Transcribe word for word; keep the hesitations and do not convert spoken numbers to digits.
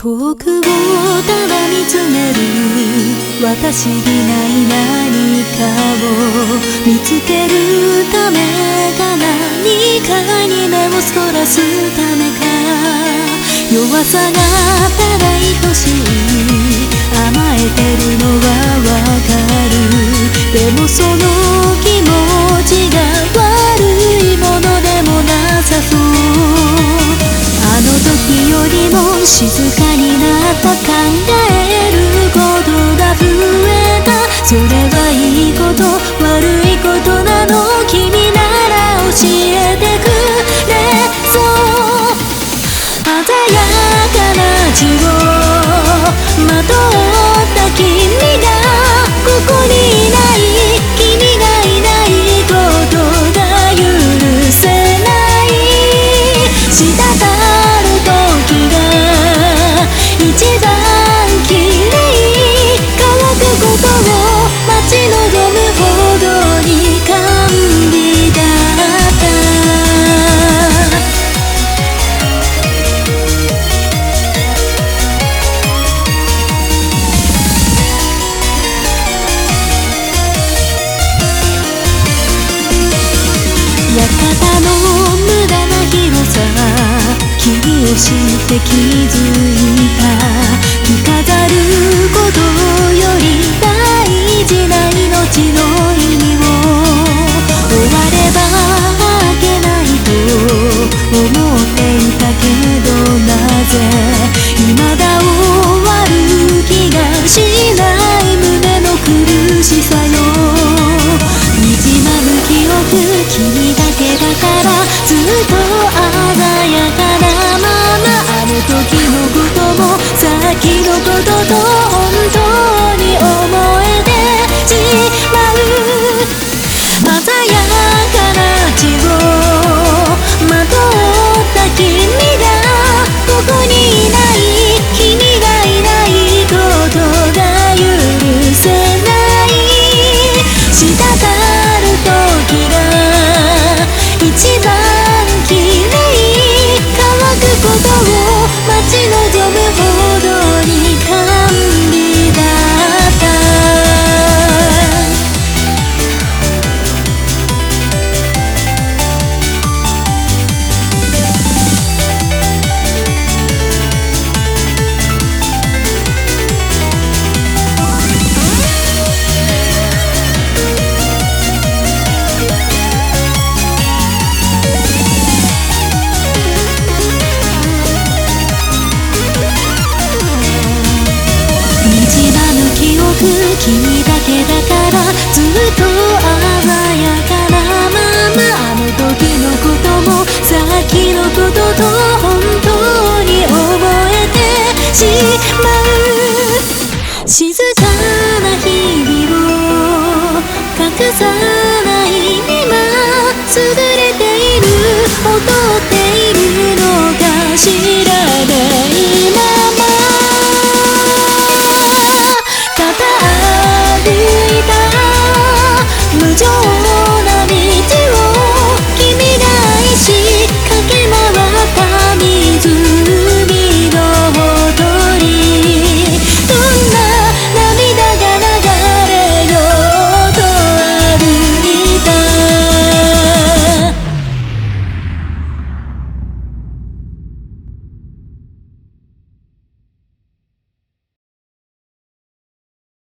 遠くをただ見つめる私にない何かを見つけるためか何かに目をそらすためか弱さがただ愛しい甘えてるのはわかるでもその気持ちが悪いものでもなさそうあの時よりも静かになった考えることが増えたそれはいいこと悪いことなの君なら教えてくれそう鮮やかな血をまとった君がここにいない君がいないことが許せない滴る時が一番きれい乾くことを待ち望むほどに甘美だった館の無駄な広さ君を知って気づいた着飾ることより大事な命の意味を終わればあげないと思っていたけどなぜ未だ終わる気がしない胸の苦しさよ滲まぬ記憶君だけだからずっと鮮やかなままあの時のことも先のことと本当に思えてしまう鮮やかな血をまとった君がここにいない君がいないことが許せない滴る時が一番きれい乾くことを待ち望むほどに甘美だった君だけだからずっと鮮やかなままあの時のことも先のことと本当に覚えてしまう静かな日々を隠さない今優れている劣っているのかしら